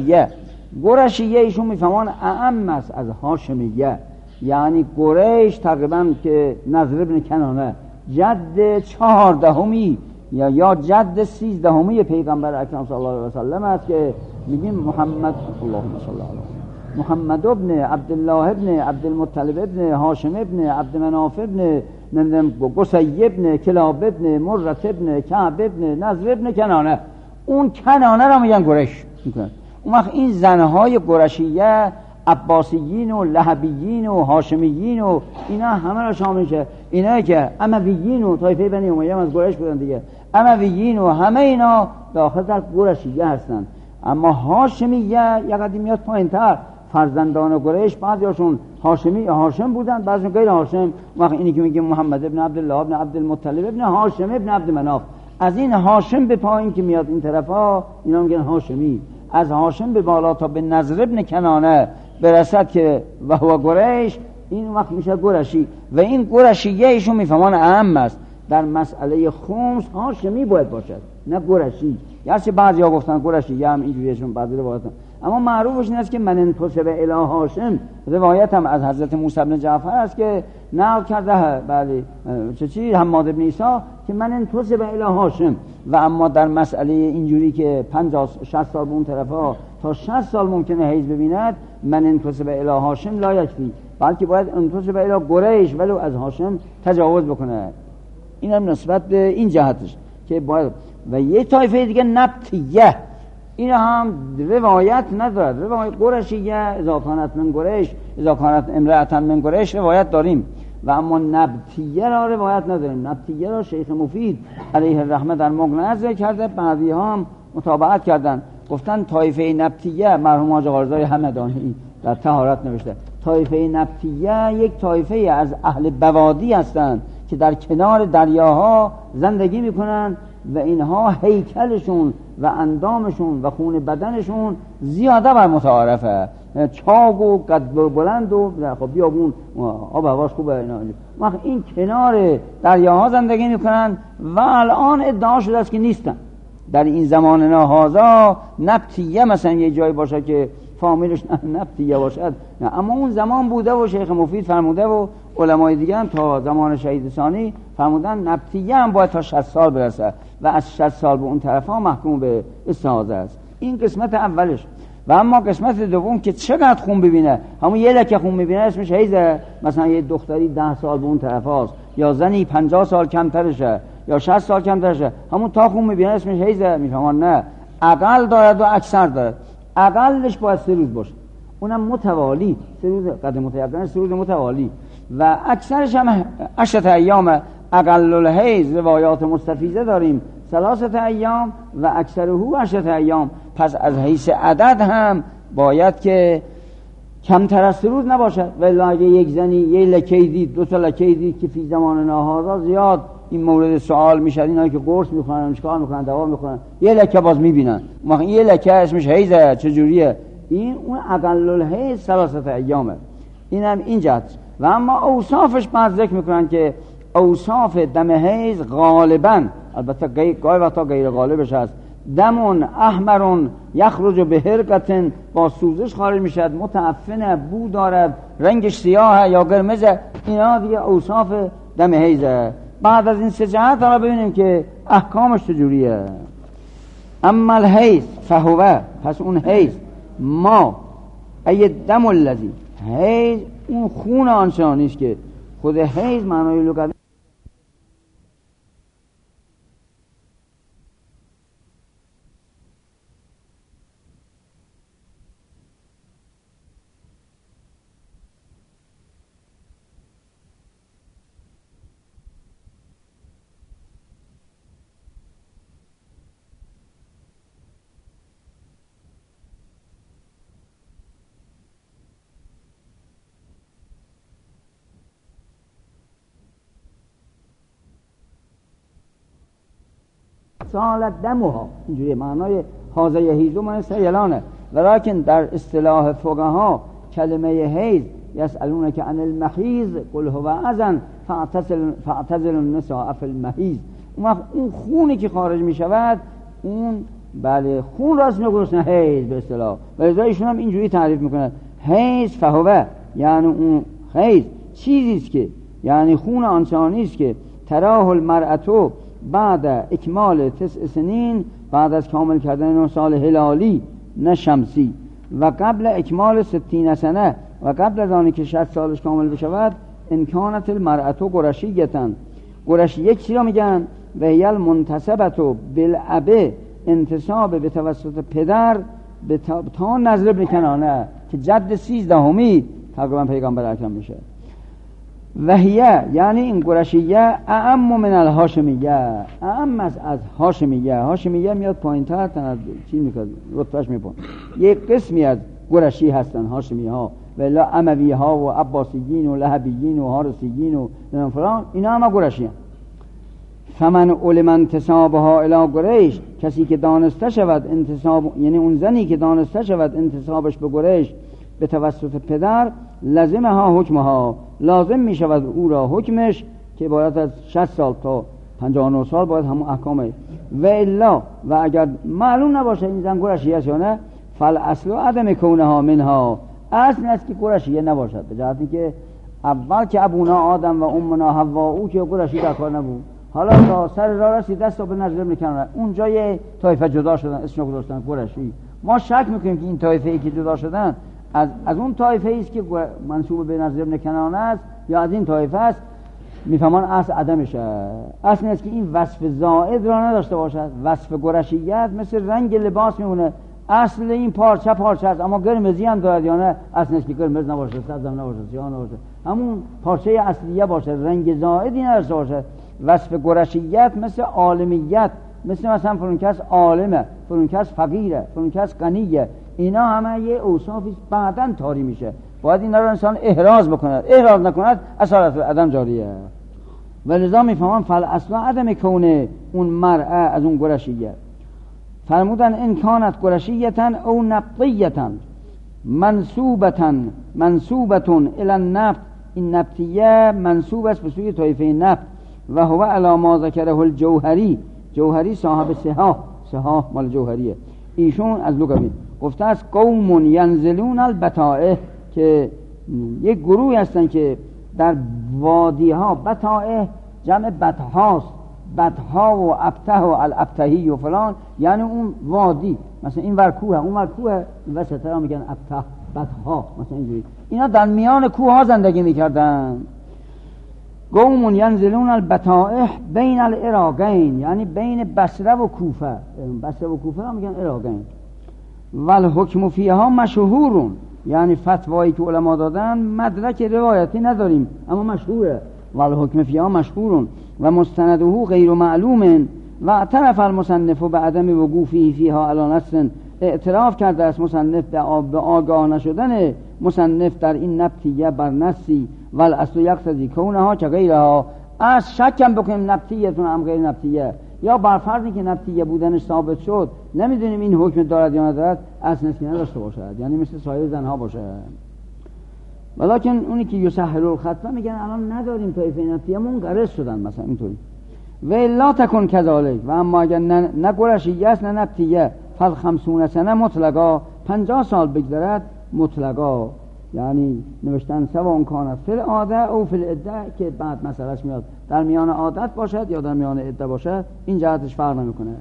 قرشیه ایشون میفهمن اعم است از هاشمیه، یعنی قریش تقریبا که نضر ابن کنانه جد 14 یا جد 13 پیغمبر اکرم صلی الله علیه و سلم است که میگیم محمد اللهم صل علی محمد ابن عبدالله ابن عبدالمطلب ابن هاشم ابن عبدمناف ابن قصی ابن کلاب ابن مرت ابن کعب ابن نضر ابن کنانه. اون کنانه را میگن قریش. اون وقت این زنهای قرشیه عباسیین و لهبیین و هاشمیین و اینا همه را شامل میشه. اینا که امویین و طایفه بنی امیه از قریش بودن دیگه، امویین و همه اینا داخل در قرشیه هستن. اما هاشمیه یه قدیم میاد پایین‌تر، فرزندان قریش بعضیاشون هاشم بودن، بعضیشون غیر هاشم. وقت اینی که میگه محمد ابن عبدالله ابن عبدالمطلب ابن هاشم ابن عبدمناف، از این هاشم به پایین که میاد این طرفا اینا میگن هاشمی. از هاشم به بالا تا به نضر ابن کنانه برسد که و هو قریش، این وقت میشه قرشی. و این قرشیه ایشون میفهمان اهم است. در مسئله خمس هاشمی باید باشد نه قرشی. یعنی بعضیا گفتن قرشی هم اینجوریشون بعضی روایتن، اما معروفش این است که من انتسب الی هاشم. روایت هم از حضرت موسی بن جعفر است که نقل کرده بله چی حماد بن عیسی که من انتسب الی هاشم. و اما در مسئله اینجوری که 50-60 سال به اون طرفا تا 60 سال ممکنه حیض ببیند، من انتسب الی هاشم لا یکفی، بلکه باید انتسب الی قریش ولو از هاشم تجاوز بکنه. این هم نسبت به این جهتش که باید. و یه طایفه دیگه نبتیه، این هم روایت ندارد. روایت قرشیه اذا کانت من قریش اذا کانت امرأة من قریش روایت داریم، و اما نبتیه را روایت نداریم. نبتیه را شیخ مفید علیه الرحمه در مغنی ذکر کرده، بعضی ها هم متابعت کردن، گفتن طایفه نبتیه، مرحوم حاج قارزای همدانی در طهارت نوشته، طایفه نبتیه یک طایفه از اهل بوادی هستند که در کنار دریاها زندگی میکنن و اینها هیکلشون و اندامشون و خون بدنشون زیاده بر متعارفه، چاق و قد بلند و خب بیابون آب هواش خوبه اینا. وقت این کنار دریاها زندگی میکنن و الان ادعا شده است که نیستن. در این زمان هذا نبتیه مثلا یه جایی باشه که فامیلش نبتیه باشد نه، اما اون زمان بوده و شیخ مفید فرموده و علمای دیگه هم تا زمان شهید ثانی فرمودن نبتیه هم باید تا 60 سال برسه و از 60 سال به اون طرف ها محکوم به استحاضه است. این قسمت اولش. و اما قسمت دوم که چقدر خون ببینه، همون یه لکه خون ببینه اسمش حیضه. مثلا یه دختری 10 سال به اون طرف هاست، یا زنی 50 سال کمترشه یا 60 سال کمترشه، همون تا خون ببینه اسمش حیضه. میفهمان نه، اقل دارد و اکثر دارد. اقلش باید 3 روز باشه، اونم متوالی 3 روز قدر متیقن، 3 روز متوالی. و اکثرش هم 10 ایام. اقل الحیض روایات مستفیضه داریم 3 ایام و اکثره 10 ایام. پس از حیث عدد هم باید که کمتر از 3 روز نباشد. ولی اگه یک زنی یه لکه دید 2 تا لکه دید که فی زمان نهارا زیاد این مورد سوال میشه. اینایی که قرص میخورن چیکار میکنن دوا میخورن یه لکه باز میبینن مثلا یه لکه اسمش حیضه چجوریه این اون اقل الحیض 3 ایامه. اینم این جهت. و اما اوصافش بعد ذکر میکنن که اوصاف دم حیض غالبا البته گاهی وقتا غیر غالبش هست دمون احمرون یخرج به حرقتن با سوزش خارج میشد متعفنه بو دارد رنگش سیاه یا قرمزه. اینا دیگه اوصاف دم حیضه. بعد از این 3 جهت را ببینیم که احکامش چجوریه. اما الحیض فهو پس اون حیض ما ای دم الذی حیض اون خون آنچنانی است که خود حیض معنای لغوی سالت دمها اینجوری معنای حاضر یهیزو من سیلانه. ولیکن در اصطلاح فقها کلمه حیض یسألونک عن المحیض قل هو اذن فاعتزلوا النساء فی المحیض. اون خونی که خارج می شود اون بله خون راست میگوشن حیض به اصطلاح. ولی ایشون هم اینجوری تعریف میکنه حیض فهو یعنی اون حیض چیزی است که یعنی خون آنچنانی است که تراه المرأة بعد اکمال 9 سنین بعد از کامل کردن 9 سال هلالی نه شمسی و قبل اکمال 60 سنه و قبل از آنکه 60 سالش کامل بشود امکانت المرأة قرشیتن. قرشیه چی را میگن؟ و هی المنتسبت بالابه انتساب به توسط پدر به تا نضر ابن کنانه که جد 13 تقریبا پیغمبر اکرم میشه. وهیه یعنی این قرشیه اعم من الهاشمیه اعم از هاشمیه. هاشمیه میاد پایین تر چی میکنه رتبهش میپون یک قسمی از قرشی هستن هاشمیه ها ولی اموی ها و عباسیین و لهبیین و حارسیین و فلان اینا همه قرشی هستن. فمن علم انتسابها الی قریش کسی که دانسته شود انتساب یعنی اون زنی که دانسته شود انتسابش به قریش به توسط پدر لازمها حکمها لازم می شود او را حکمش که عبارت از 60 سال تا 59 سال باید همون احکامه. و الا و اگر معلوم نباشه این زن قرشیه است یا نه فالاصل عدم کونها منها اصل است که قرشیه نباشد به جهتی که اول که ابونا آدم و امنا حوا او که قرشی در کار نبود حالا تا سر راه رسید دست به نظر میکنن اونجا یه طایفه جدا شدن اسمش گذاشتن قرشی. ما شک میکنیم که این طایفه ای که جدا شدن از اون طایفه ای است که منسوب به نظر ابن کنانه است یا از این طایفه است میفهمان اصل عدمشه. اصل است که این وصف زائد را نداشته باشد. وصف قرشیت مثل رنگ لباس میمونه اصل این پارچه است اما قرمزی هم دارد یا نه اصل است که قرمز نباشه سبزم نباشه سیاه نباشه همون پارچه اصلیه باشه رنگ زائدی نداشته باشه. وصف قرشیت مثل عالمیت مثلا فلان کس عالمه فلان کس فقیره فلان کس غنیه اینا همه یه اوصافی بعداً طاری میشه باید اینا رو انسان احراز بکند احراز نکند اصالت عدم جاریه. ولذا میفهمن فل اصلا عدم کونه اون مرأة از اون قرشیه. فرمودن ان کانت قرشیتن او نبطیتن منصوبتون الی النبط این نبطیه منصوب است به سوی طایفه نبط و هو علی ما ذکره الجوهری صاحب صحاح مال جوهریه. ایشون از لغوی گفته است قوم ینزلون البطائح که یک گروه هستن که در وادی ها بطائح جمع بطحاست بطحا و ابته و الابتهی و فلان یعنی اون وادی مثلا این ور کوه اون ور کوه وسط ها میگن ابته بطحا مثلا اینجوری اینا در میان کوه ها زندگی میکردن. قوم ینزلون البطائح بین العراقین یعنی بین بصره و کوفه ها میگن عراقین. والحکم فیها مشهورون یعنی فتوایی که علما دادن مدرک روایتی نداریم اما مشهوره. والحکم فیها مشهورون و مستنده غیر معلوم و اعترف المصنف بعدم وقوفه فیها علی نص اعتراف کرده است مصنف به آگاه نشدن مصنف در این نبتیه بر نسی ول اصل یقتضی کونها که غیرها. از شکم بکنیم نبتیتون هم غیر نبتیه، یا بر فرضی که نبتیه بودنش ثابت شد نمیدونیم این حکم دارد یا ندارد، اصل نسکی نداشته باشد، یعنی مثل سایر زنها باشه. ولیکن اونی که یسهل الخطبه میگن الان نداریم طایفه نبتیه منقرض شدن مثلا اینطوری. و لا تکن کذالک، و اما اگر نه قرشیه است نه نبتیه، فل 50 سنه مطلقا، 50 سال بگذرد مطلقا، یعنی نوشتن سوا اون کانت فل عاده او فل عده، که بعد مسئلهش میاد در میان عادت باشد یا در میان عده باشد، این جهتش فرق نمیکنه.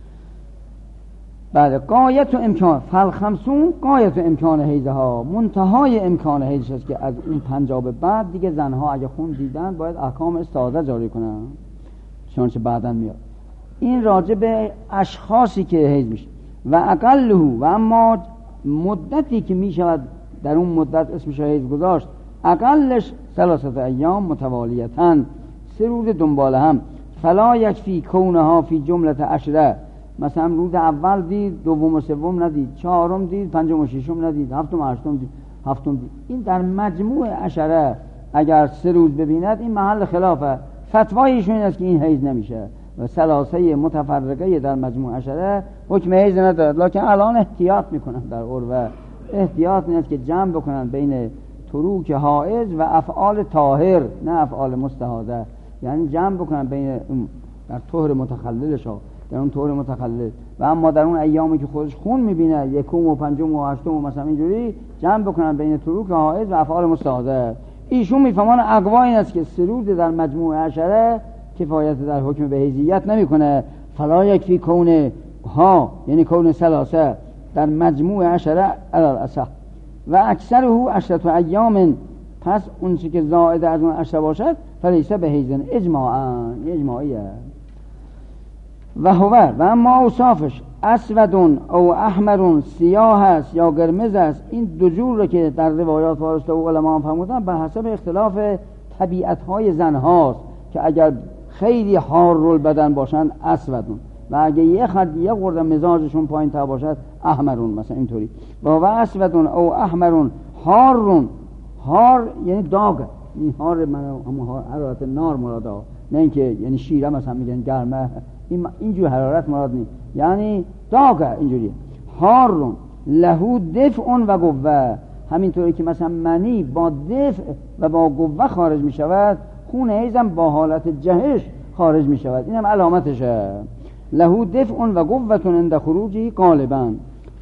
بعد غایت و امکان فل 50 غایت و امکان حیضه ها، منتهای امکان حیض است که از اون 50 به بعد دیگه زنها اگه خون دیدن باید احکام استاده جاری کنن، چنانچه بعداً میاد. این راجع به اشخاصی که حیض میشه. و اقله، و اما مدتی که میشود در اون مدت اسمش حیض گذاشت، اقلش 3 ایام متوالیتاً، 3 روز دنبال هم. فلا یکفی کونها فی جملت 10، مثلا روز اول دید، دوم و سوم ندید، چهارم دید، پنجم و ششم ندید، هفتم و هشتم دید، هفتم دید. این در مجموع 10 اگر 3 روز ببیند این محل خلافه. فتوایشون این است که این حیض نمیشه و 3 متفرقه در مجموع 10 حکم حیض ندارد. لکن الان احتیاط میکنن در عرف، احتیاط این است که جمع بکنن بین تروک حائض و افعال طاهر، نه افعال مستحاضه، یعنی جمع بکنن بین در طهر متخللش ها، در اون طهر متخلل، و اما در اون ایامی که خودش خون میبینه، یکم و پنجم و هشتم و مثلا اینجوری، جمع بکنن بین تروک حائض و افعال مستحاضه. ایشون میفهمان اقوا این است که 3 روز در مجموع 10 کفایت در حکم به حیضیت نمیکنه. فلا یکفی کون ها، یعنی کون 3 در مجموع 10 علی الاصح و اکثره 10 ایام، پس اون چی که زائد از اون 10 باشد فلیسه به حیضن اجماعیه. و هو، و اما اوصافش اسودون او احمرون، سیاه است یا قرمز است. این 2 جور رو که در روایات وارسته و علما هم فرمودن به حسب اختلاف طبیعت‌های زن‌هاست، که اگر خیلی حار البدن باشند اسودون، و اگه یه خورده مزاجشون پایین تر باشد احمرون، مثلا اینطوری. و اسودون او احمرون حارون، حار یعنی داغ، این حار من هم حرارت نار مراده، نه اینکه یعنی شیره مثلا میگن گرمه، اینجور حرارت مراد نیست، یعنی داغه اینجوریه. حارون لهو دفع و قوه، همینطوری که مثلا منی با دفع و با قوه خارج می شود، خون حیضم با حالت جهش خارج می شود، اینم علامتشه. لهو دفع و قوه عند خروجی غالبا،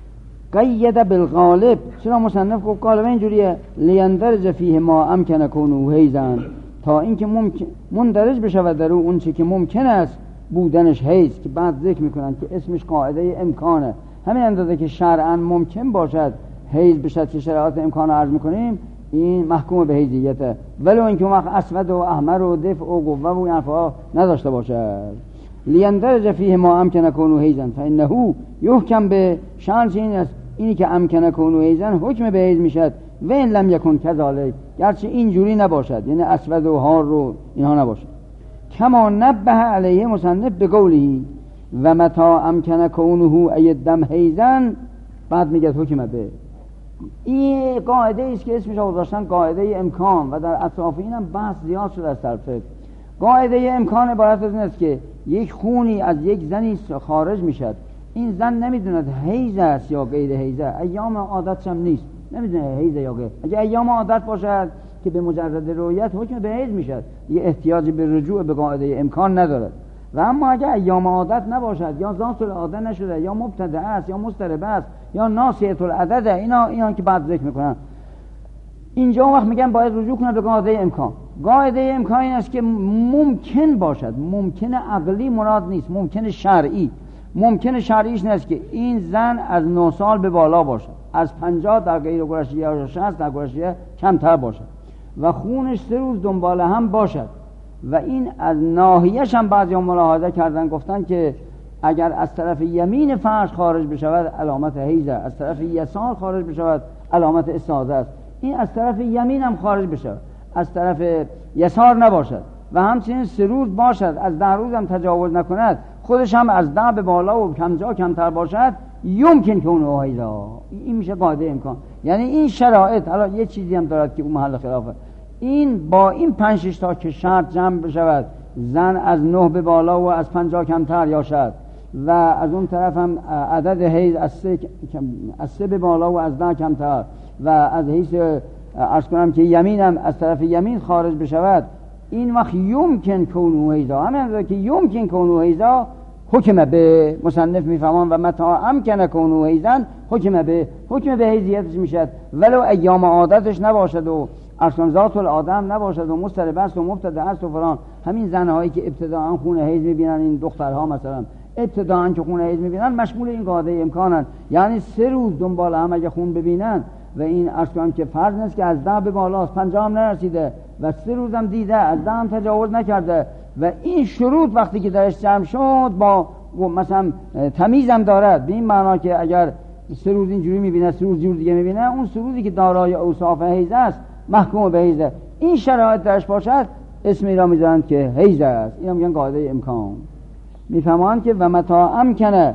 قید بالغالب. چرا مصنف گفت غالبا اینجوریه؟ لیندرج فیه ما امکن کونه حیضا، تا اینکه مندرج بشود در اون چی که ممکن است بودنش حیض، که بعد ذکر میکنن که اسمش قاعده امکانه. همین اندازه که شرعاً ممکن باشد حیض بشد که شرایط امکان رو عرض میکنیم، این محکوم به حیضیته، ولو اینکه وقت اسود و احمر و دفع و قوه و این حرفا نداشته باشد. لیندرج فیه ما امکن کونه حیضا فانه یحکم به شان، این است اینی که امکن کونه حیضا حکم به حیض میشد. و این لم یکن کذالک، گرچه اینجوری نباشد، یعنی اسود و حار رو اینها نباشد. کما نبه علیه مصنف به قوله و متا امکن کونه ایدم حیضا، بعد میگه حکم به. این قاعده است که اسمش رو گذاشتن قاعده امکان، و در اطراف اینم بحث زیاد شده از طرف. قاعده امکان عبارت از این است که یک خونی از یک زنی خارج میشد، این زن نمیدوند حیض است یا غیر حیض، ایام عادتش هم نیست، نمیدونه حیض یا غیر. اگه ایام عادت باشد که به مجرد رؤیت حکم به حیض میشد، یه احتیاج به رجوع به قاعده امکان ندارد. و اما اگه ایام عادت نباشد، یا ذات العاده نشده، یا مبتدع است، یا مضطرب است، یا ناسیه العدد، اینا که بعد ذکر میکنن، اینجا وقت میگن باید رجوع کنه به قاعده امکان. قاعده امکان این است که ممکن باشد، ممکن عقلی مراد نیست، ممکن شرعی. ممکن شرعیش نیست که این زن از 9 سال به بالا باشد، از 50 در غیر قرشیه یا 60 در قرشیه کمتر باشد، و خونش 3 روز دنبال هم باشد. و این از ناحیه‌اش هم بعضی ملاحظه کردن، گفتن که اگر از طرف یمین فرج خارج بشود علامت حیض، از طرف یسار خارج بشود علامت استحاضه است. این از طرف یمین هم خارج بشود، از طرف یسار نباشد، و همچنین 3 روز باشد، از 10 روز هم تجاوز نکند، خودش هم از 10 به بالا و کمجا کمتر باشد، یمکن که اون حیضا، این میشه قاعده امکان. یعنی این شرایط، حالا یه چیزی هم دارد که اون محل خلافه، این با این 5-6 تا که شرط جمع بشود، زن از 9 به بالا و از 50 کمتر یا شد، و از اون طرف هم عدد حیض از 3 به بالا و از 10 کمتر، و از حیث عرض کنم که یمین هم از طرف یمین خارج بشود، این وقت یمکن کونه حیضا، همین که یمکن کونه حیضا حکم به، مصنف میفهمان و متى امکن کونه حیضا حکم به، حکم به حیضیتش میشد ولو ایام عادتش نباشد و اصلا ذات الآدم نباشد و مضطرب است و مبتدع است و فلان. همین زنهایی که ابتداءً خون حیض میبینن، این دخترها مثلا ابتداءً که خون حیض میبینن مشمول این قاعده امکانن، یعنی 3 روز دنبال هم اگه خون ببینن و این اصلا که فرض نیست که از 10 به بالاست، 50 هم نرسیده و 3 روز هم دیده، از 10 هم تجاوز نکرده و این شروط وقتی که درش جمع شد با مثلا تمیز هم دارد، به این معنا که اگر 3 روز اینجوری میبینه 3 روز جور دیگه میبینه، اون 3 روزی که دارای اوصاف حیض است محکوم به حیض، این شرایط درش باشد اسمی را میذارند که حیض است. این هم میگن قاعده امکان. میفهمند که و متى امکن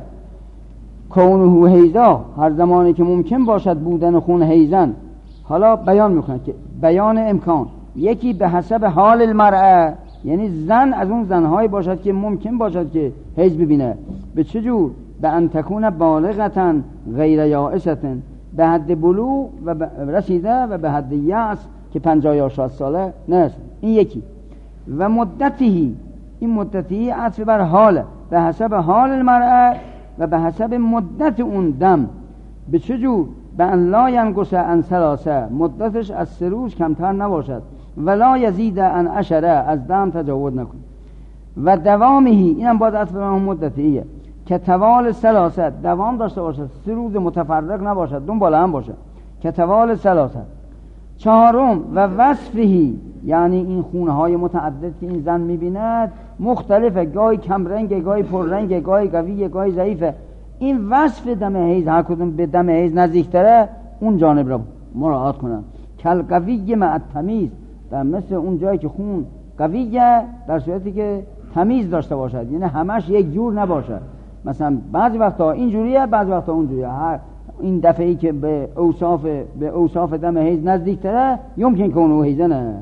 کونه حیضا، هر زمانی که ممکن باشد بودن خون حیضن. حالا بیان میکنند که بیان امکان یکی به حسب حال المرأه، یعنی زن از اون زنهایی باشد که ممکن باشد که حیض ببینه. به چه جور؟ به ان تکون بالغة غیر یائسة، به حد بلوغ و رسیده و به حد یأس که 50 یا 60 ساله نرسید. این یکی. و مدتی، این مدتی عطف بر حاله، به حسب حال المرأه و به حسب مدت اون دم. به چه جور؟ به ان لا ینقص عن 3، مدتش از 3 روز کمتر نباشد، ولا یزید عن 10، از دم تجاوز نکن. و دوامهی، اینم باید عطف بر مدتیه که توال 3، دوام داشته باشد، 3 روز متفرق نباشد، دنبال هم باشه که توال 3. 4 و وصفهی، یعنی این خونهای متعدد که این زن میبیند مختلفه، گاهی کمرنگه، گاهی پررنگه، گاهی قویه، گاهی ضعیفه. این وصف دم حیض، هر کدوم به دم حیض نزدیکتره اون جانب را مراعات کنن. کل قویه مع التمیز، در مثل اون جایی که خون قویه در صورتی که تمیز داشته باشد، یعنی همش یک جور نباشد. مثلا بعضی وقتا اینجوریه، بعضی وقتا اونجوریه. هر این دفعه‌ای که به اوصاف دم حیض نزدیکتره یمکن که اونو حیضنه.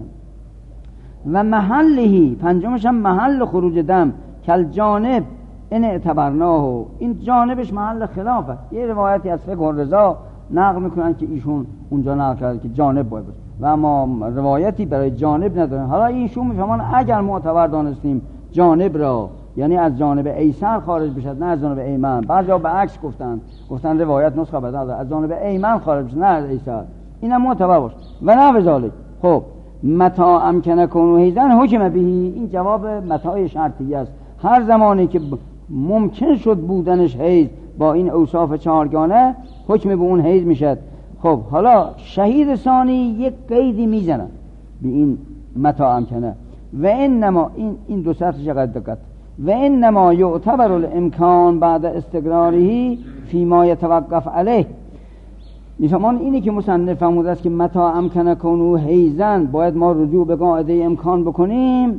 و محلهی، 5مش هم محل خروج دم، کل جانب این اعتبرناه، این جانبش محل خلافه. یه روایتی از فقه الرضا نقل میکنن که ایشون اونجا نقل کرده که جانب باید باشه و ما روایتی برای جانب نداریم. حالا ایشون میفهمان اگر معتبر دانستیم جانب را، یعنی از جانب ایسر خارج بشد نه از جانب ایمن. بعضیا به عکس گفتن روایت نسخه بدل از جانب ایمن خارج بشد نه از ایسر، اینم معتبر باشه. و نه بذالک. خب متى امکن کونه حیضن حکم بهی، این جواب متای شرطیه است. هر زمانی که ممکن شد بودنش حیض با این اوصاف 4گانه حکم به اون حیض میشد. خب حالا شهید ثانی یک قیدی میزنن به این متى امکنه، و انما این دو سطر چقدر دقت، و انما یعتبر الامکان بعد استقراره فيما يتوقف علیه. میفهمان اینی که مصنف فرموده است که متى امکن کونه حیضن باید ما رجوع به قاعده امکان بکنیم.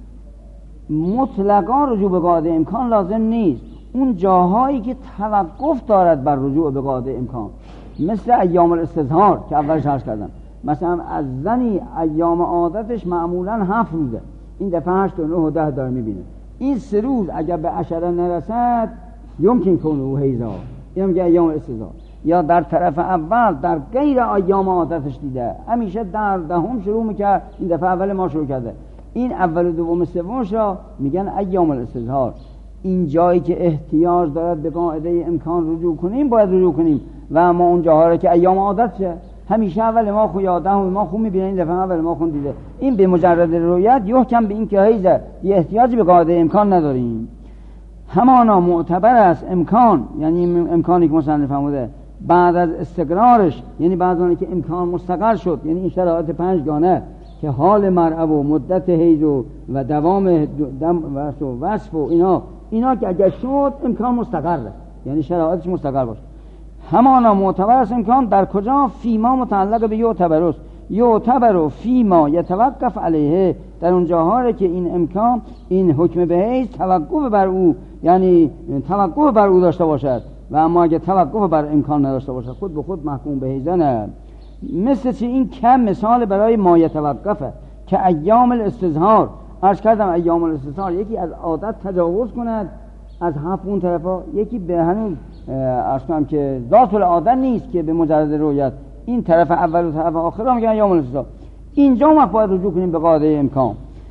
مطلقا رجوع به قاعده امکان لازم نیست، اون جاهایی که توقف دارد بر رجوع به قاعده امکان، مثل ایام الاستظهار که اولش عرض کردم. مثلا از زنی ایام عادتش معمولا 7 روزه، این دفعه 8 و 9 و 10 داره میبینه. این 3 روز اگر به 10 نرسد یمکن کنه حیضا، این میگه ایام الاستظهار. یا در طرف اول در غیر ایام عادتش دیده، همیشه در 10 شروع میکرد، این دفعه اول ما شروع کرده. این اول و دوم سومش را میگن ایام الاستظهار. این جایی که احتیاج دارد به قاعده امکان رجوع کنیم باید رجوع کنیم، و اما اون جاها را که ایام عادت شه همیشه اول ما خو یاده هم ما خو میبینه، این دفعه اول ما خون دیده، این به مجرد رویت یحکم به این که حیضه، یه احتیاجی به قاعده امکان نداریم. همانا معتبر است امکان، یعنی امکانی که مصنف فرموده بعد از استقرارش، یعنی بعد از که امکان مستقر شد، یعنی این شرایط 5گانه که حال مرأه و مدت حیض و دوام دم و وصف و اینا که اگر شد امکان مستقره، یعنی شرایطش مستقر باشه. همانا معتبر است امکان در کجا؟ فیما متعلق به یعتبرست، یعتبر فیما یتوقف علیه، در اون جاهایی که این امکان، این حکم به حیض توقف بر او، یعنی توقف بر او داشته باشد، و اما اگه توقف بر امکان نداشته باشه خود به خود محکوم به حیزه. مثل چی؟ این کم مثال برای ما یتوقفه که ایام الاستظهار. عرض کردم ایام الاستظهار یکی از عادت تجاوز کند از هفت اون طرفا، یکی به همون عرض کنم که ذات العادت نیست که به مجرد رویت این طرف اول و طرف آخر را میگن ایام الاستظهار. اینجا ما باید رجوع کنیم به قاعده امکان.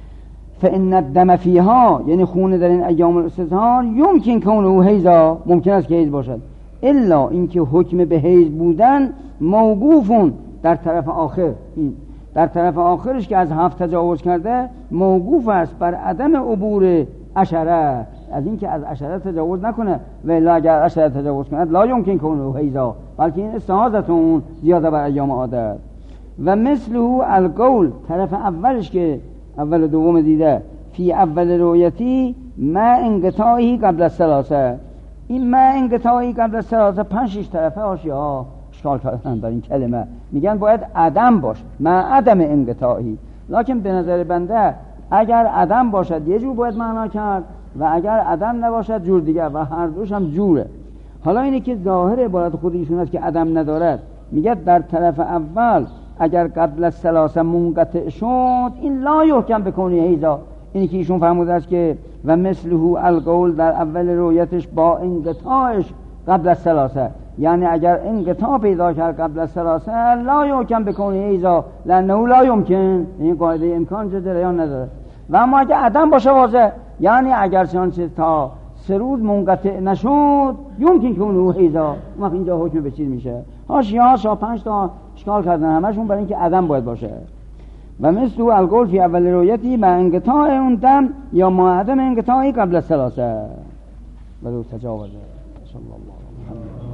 فإن الدم فیها، یعنی خون در این ایام الاستظهار، یمکن کونه حیضا، ممکن است که حیض باشد، الا اینکه حکم به حیض بودن موقوفون در طرف آخر، این در طرف آخرش که از هفت تجاوز کرده موقوف است بر عدم عبور عشره، از اینکه از عشره تجاوز نکنه، و الا اگر عشره تجاوز کند لا یمکن کونه حیضا، بلکه این استعاضتون زیاده بر ایام عادت. و مثله القول، طرف اولش که اول و دوم دیده، فی اول رویتی ما انقطاعی قبل الثلاثه، این ما انقطاعی قبل الثلاثه 5-6 طرفه حاشیه‌ها اشکال کردن در این کلمه، میگن باید عدم باشه، ما عدم انقطاعی، لکن به نظر بنده اگر عدم باشد یه جور باید معنا کرد و اگر عدم نباشد جور دیگه، و هر دوش هم جوره. حالا اینه که ظاهر عبارت خود ایشون است که عدم ندارد، میگه در طرف اول اگر قبل از ثلاثه منقطع شد این لا یحکم بکنی حیضا. اینی که ایشون فرموده است که و مثله القول در اول رویتش با انقطاعش قبل از ثلاثه، یعنی اگر انقطاع پیدا کرد قبل از ثلاثه لا یحکم بکنی حیضا لانه لا یمکن، این قاعده امکان جریان نداره. و اما اگر عدم باشه واضح، یعنی اگر چنانچه تا 3 روز منقطع نشد یمکن کنه حیضا، وقت اینجا حکم به چیز میشه. حاشیه‌ها 5 تا اشکال کردن همشون برای اینکه عدم باید باشه. و مثل القول فی اول رویتی با انقطاع اون دم یا ما عدم انقطاعی قبل الثلاثه. ولو تجاوزه صلی الله علیه و سلم.